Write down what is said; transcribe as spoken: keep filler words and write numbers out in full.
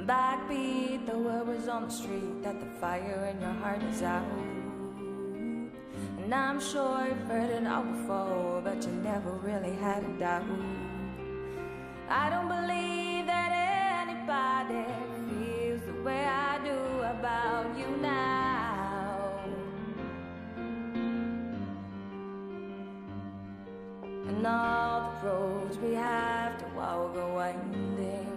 backbeat, the word was on the street that the fire in your heart is out. And I'm sure you've heard it all before, but you never really had a doubt. I don't believe that anybody feels the way I do about you now. And all the roads we have to walk are winding,